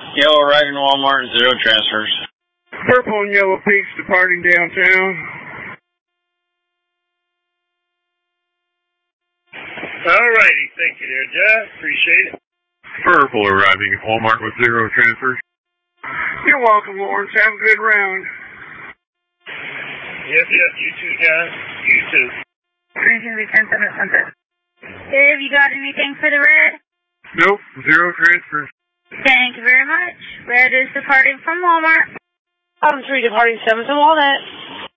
Yellow arriving Walmart, 0 transfers. Purple and yellow peaks departing downtown. Alrighty, thank you there, Jeff. Appreciate it. Purple arriving at Walmart with 0 transfers. You're welcome, Lawrence. Have a good round. Yes, you too, John. You too. Have you got anything for the red? Nope, 0 transfers. Thank you very much. Red is departing from Walmart. Bottom 3 departing 7th and Walnut.